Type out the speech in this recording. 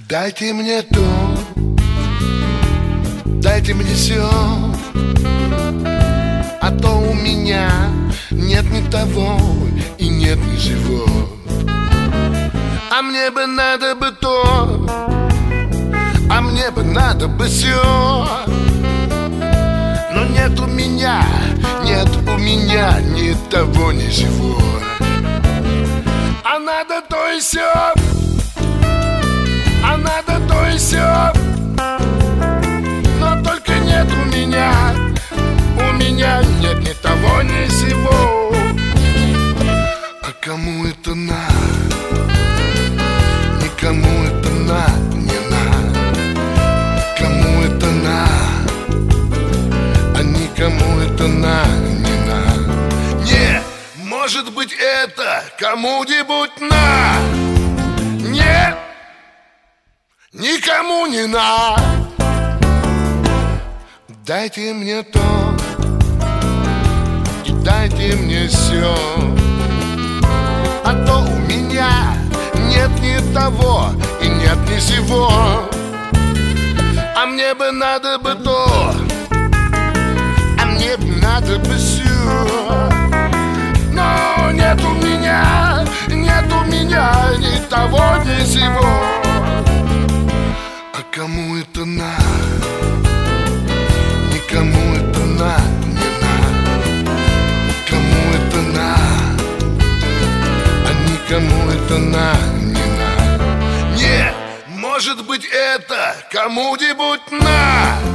Дайте мне то, дайте мне все, а то у меня нет ни того и нет ни сего. А мне бы надо бы то, а мне бы надо бы все. Но нет у меня ни того ни сего. А надо то и сё, а надо то и сё. Но только нет у меня нет ни того ни сего. А кому это надо? Никому это надо, не надо. Кому это надо? А никому это надо, не надо. Не, может быть это кому-нибудь надо. Нет, никому не надо. Дайте мне то и дайте мне все, а то у меня нет ни того и нет ни сего. А мне бы надо бы то, а мне бы надо бы все. Но нет у меня ни того ни сего. А кому это надо? Никому это надо, не надо. Кому это надо? А никому это надо, не надо. Не, может быть это кому-нибудь надо.